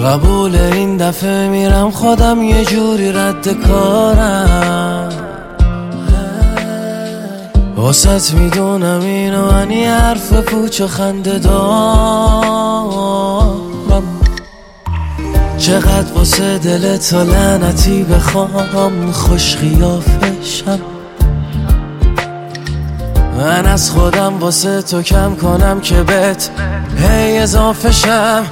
قبول این دفعه میرم خودم یه جوری رد کارم، واسط میدونم اینو من یه حرف پوچ و خنده دارم. چقدر واسه دل تو لعنتی بخوام خوش خیافشم، من از خودم واسه تو کم کنم که بهت هی اضافه شم.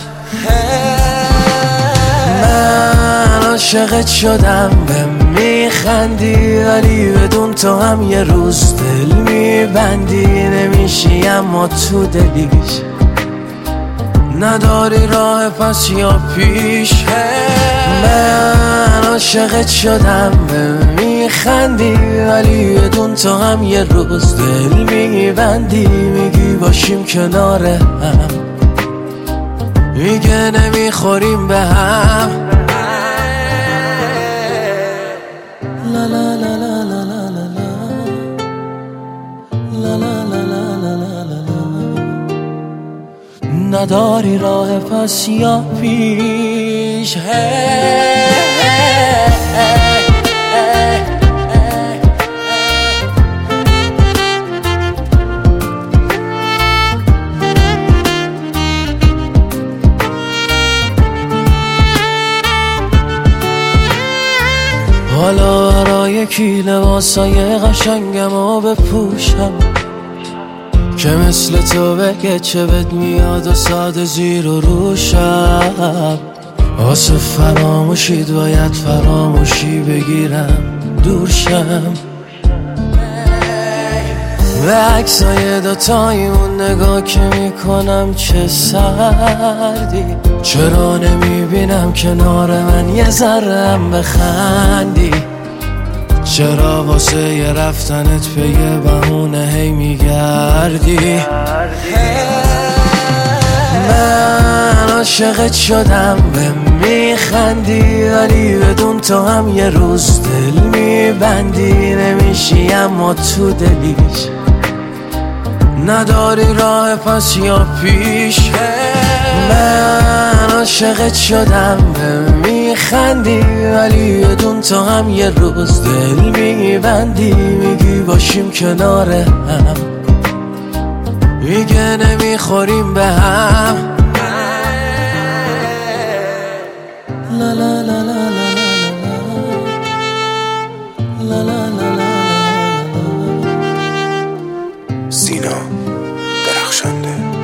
من عاشقت شدم به میخندی، ولی بدون تو هم یه روز دل میبندی. نمیشی اما تو دلیش نداری راه پس یا پیش. من عاشقت شدم به میخندی، ولی بدون تو هم یه روز دل میبندی. میگی باشیم کنار هم، میگه نمیخوریم به هم. لا لا لا لا لا لا لا لا لا لا لا. نداری راه پس یا پیش. حالا برای کی لباسای قشنگمو بپوشم که مثل تو بگه چه بد میاد و ساده زیر و روشم. واسه فراموشید باید فراموشی بگیرم دورشم. به عکسای دوتایمون نگاه که میکنم چه سردی. چرا نمیبینم کنار من یه ذره‌ام بخندی؟ چرا واسه یه رفتنت به یه بهونه هی میگردی؟ من عاشقت شدم به میخندی، ولی بدون تو هم یه روز دل میبندی. نمیشی اما تو دلیش نداری راه پس یا پیش. من عاشقت شدم به میخندی، ولی بدون تو هم یه روز دل میبندی. میگی باشیم کنار هم، میگه نمیخوریم به هم. لا لا لا لا لا لا لا. سینا درخشنده.